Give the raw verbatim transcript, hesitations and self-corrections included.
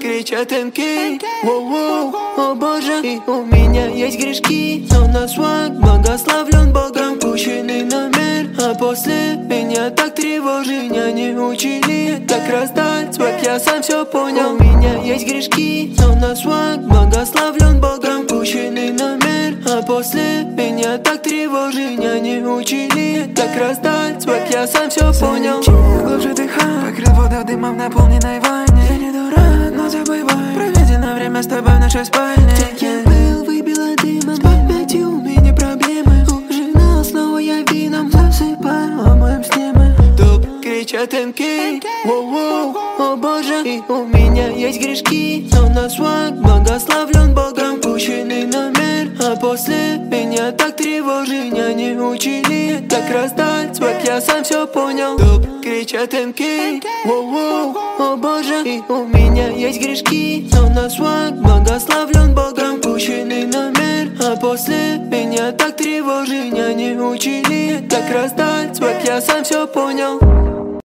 кричат эм кей. Воу-воу, о боже, и у меня есть грешки, но на сваг благословлен Богом. Пущенный номер, а после меня так тревожит. Меня не учили так раздать сваг, я сам все понял. У меня есть грешки, но на сваг благословлен Богом. Пущенный номер, а после меня так тревожит. Меня не учили так раздать сваг, я сам все понял. Глубже дыхай, покрыл воду дымом в наполненной ванне. Я не дурак, но забывай проведено время с тобой в нашей спальне. Я был, выбила дымом, опять и у меня проблемы. Ужинал, снова я вином засыпаю, о моем сне мы. Топ кричат эм кей. Воу-воу, о боже, и у меня есть грешки, но на сваг благословлен Богом. Пущенный номер, а после меня так тревожит. Меня не учили так раздать сваг, я сам все понял. Топ кричат эм кей. Воу-воу, о боже, и у меня есть грешки, но на сваг благословлен Богом. Пущенный номер, а после меня так тревожит. Меня не учили так раздать сваг, я сам все понял.